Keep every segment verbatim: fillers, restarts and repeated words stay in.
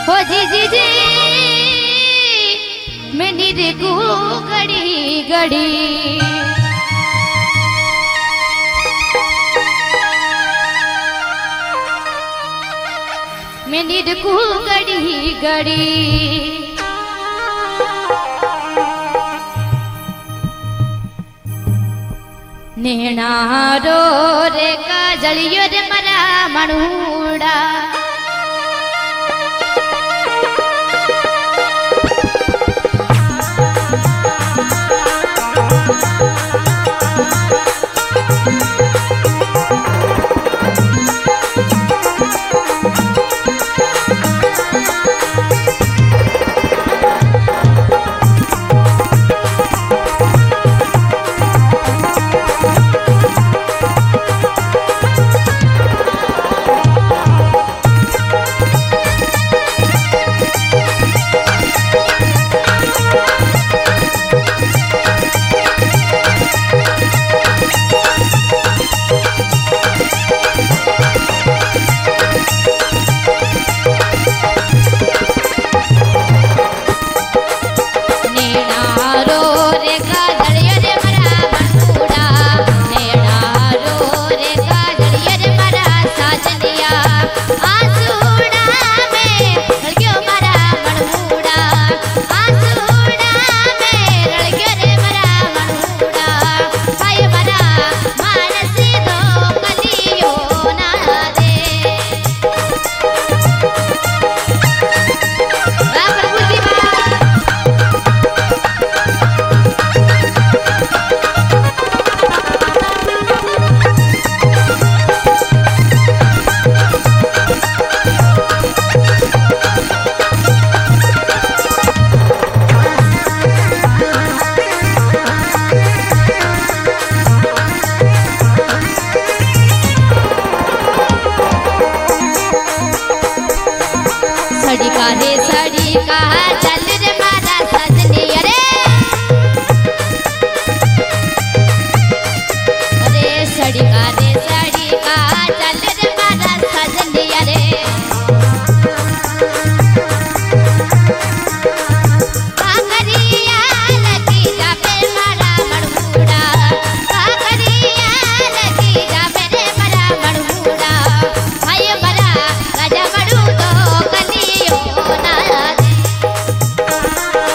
हो जी जी जी मैं नींद को घड़ी घड़ी मैं नींद को घड़ी घड़ी नेणा रो रे काजलियो रे मरा मणूड़ा रे सड़ी का चल रे मारा सजनी अरे अरे सड़ी का रे सड़ी का चल रे मारा सजनी अरे काकरिया लगी जावे मारा मणूड़ा काकरिया लगी जावे रे मारा मणूड़ा भाई मरा राजा मणू तो कलियो ना दे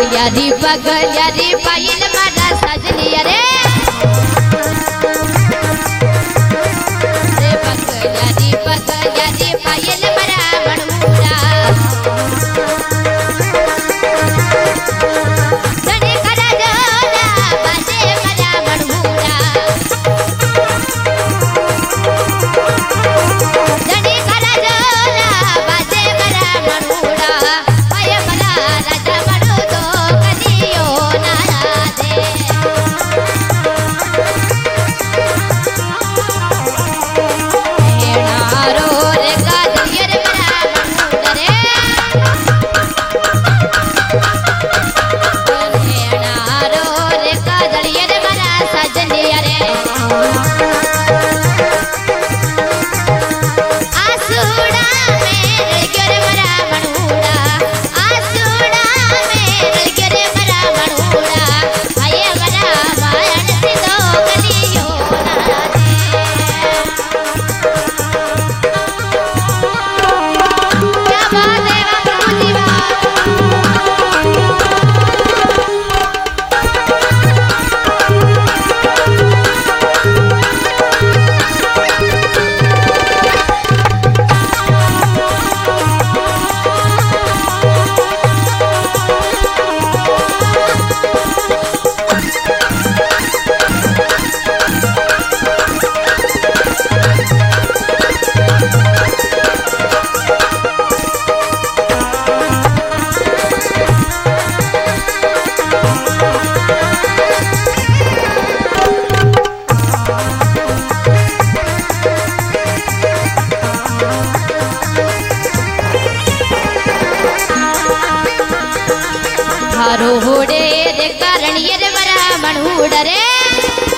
यारी पग यारी पायल मारा सजनी अरे रे पग यारी पग यारी पायल मारा मनमूरा धनी करा जोड़ा बाजे मारा मनमूरा धनी करा जोड़ा बाजे मारा मनमूरा पाय मारा राजा मनु तो कदियो नारा दे नारो रे कादियर मारा मनमूरा रे नारो रे कादियर मारा सजनी अरे आसूड़ा मेरे गिर मरा मनूड़ा आसूड़ा मेरे गिर मरा मनूड़ा आये मरा मायन से दो गलियों ना दे क्या बात है बाबू जी बात हारो होड़े रे कारण ये रे मरा मनहूड़ रे